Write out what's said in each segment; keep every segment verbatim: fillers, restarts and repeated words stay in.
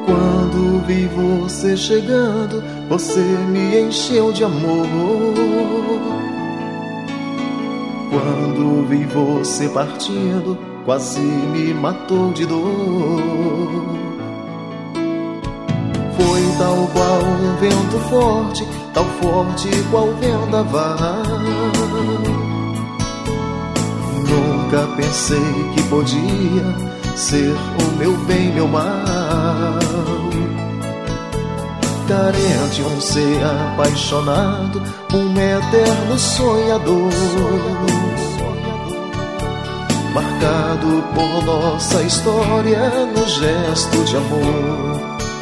Quando vi você chegando, você me encheu de amor. Quando vi você partindo, quase me matou de dor. Foi tal qual um vento forte, tão forte qual vendaval. Nunca pensei que podia ser o meu bem, meu mal. Carente, um ser apaixonado, um eterno sonhador, marcado por nossa história no gesto de amor.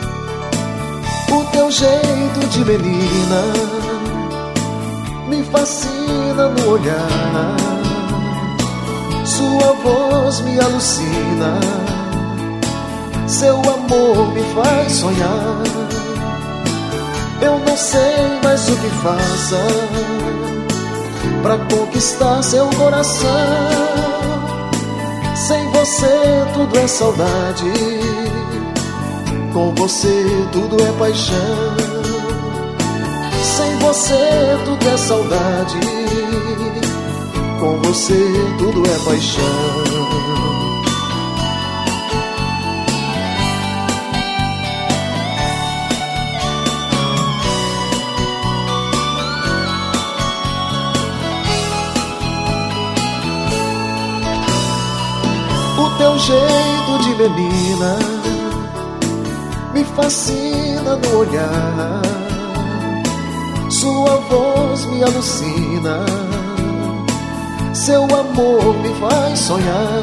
O teu jeito de menina me fascina no olhar, sua voz me alucina, seu amor me faz sonhar. Eu não sei mais o que faça pra conquistar seu coração. Sem você tudo é saudade, com você tudo é paixão. Sem você tudo é saudade, com você tudo é paixão. O teu jeito de menina me fascina no olhar, sua voz me alucina, seu amor me faz sonhar.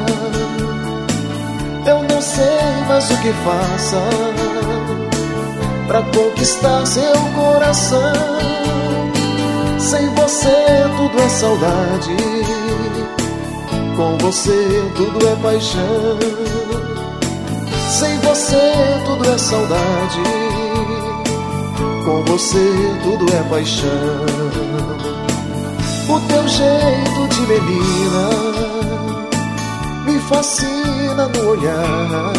Eu não sei mais o que faça pra conquistar seu coração. Sem você tudo é saudade, com você tudo é paixão. Sem você tudo é saudade, com você tudo é paixão. O teu jeito de menina me fascina no olhar,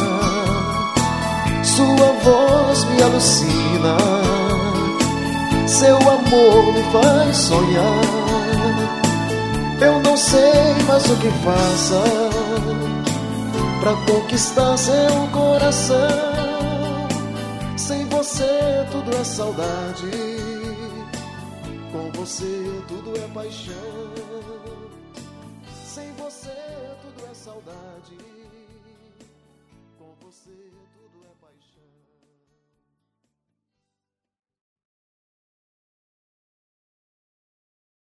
sua voz me alucina, seu amor me faz sonhar. Eu não sei mais o que faça pra conquistar seu coração. Sem você tudo é saudade, com você tudo é paixão. Sem você tudo é saudade, com você tudo